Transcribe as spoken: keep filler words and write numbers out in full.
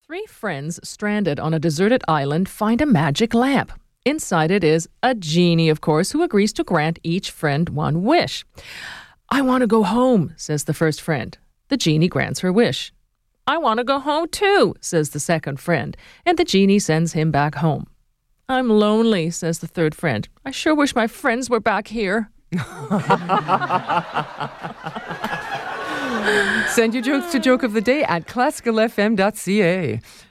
Three friends stranded on a deserted island find a magic lamp. Inside it is a genie, of course, who agrees to grant each friend one wish. "I want to go home," says the first friend. The genie grants her wish. "I want to go home too," says the second friend, and the genie sends him back home. "I'm lonely," says the third friend. "I sure wish my friends were back here." Send your jokes to Joke of the Day at classical f m dot c a.